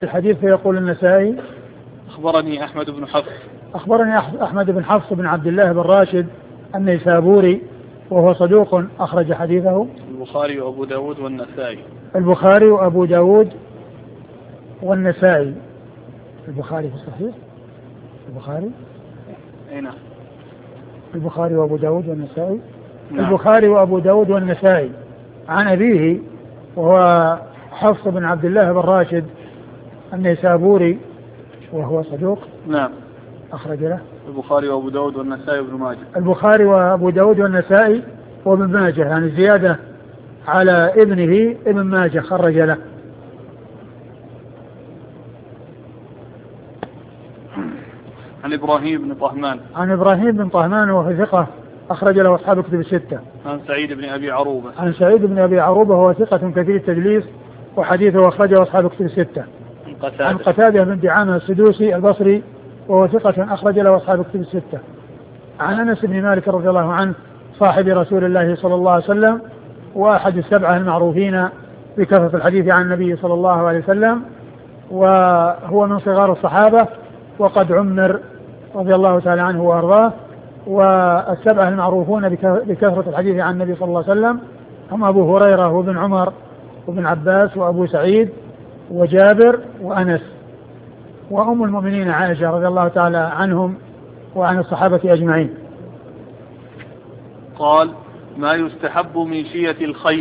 الحديث فيقول النسائي أخبرني أحمد بن حفص أحمد بن حفص بن عبد الله بن راشد النيسابوري وهو صدوق أخرج حديثه البخاري وأبو داود والنسائي. البخاري وأبو داود والنسائي. البخاري في الصحيح. نعم. البخاري وأبو داود والنسائي. نعم. البخاري وأبو داود والنسائي عن أبيه وهو حفص بن عبد الله بن راشد النيسابوري وهو صدوق. نعم. أخرج له البخاري وأبو داود والنسائي وابن ماجه. البخاري وأبو داود والنسائي وابن ماجه، يعني زيادة على ابنه ابن ماجه خرج له. عن إبراهيم بن طهمان. عن إبراهيم بن طهمان وهو ثقة أخرج له أصحاب الكتب الستة. عن سعيد بن أبي عروبة. عن سعيد بن أبي عروبة وهو ثقة كثير التدليس وحديثه أخرجه أصحاب الكتب الستة. عن قتادة بن دعامة السدوسي البصري وهو ثقة أخرج له أصحاب الكتب الستة. عن أنس بن مالك رضي الله عنه صاحب رسول الله صلى الله عليه وسلم وأحد السبعة المعروفين بكثرة الحديث عن النبي صلى الله عليه وسلم، وهو من صغار الصحابة وقد عمر رضي الله تعالى عنه وأرضاه. والسبعة المعروفون بكثرة الحديث عن النبي صلى الله عليه وسلم هم أبو هريرة وابن عمر وابن عباس وأبو سعيد وجابر وأنس وأم المؤمنين عائشة رضي الله تعالى عنهم وعن الصحابة أجمعين. قال: ما يستحب من شية الخيل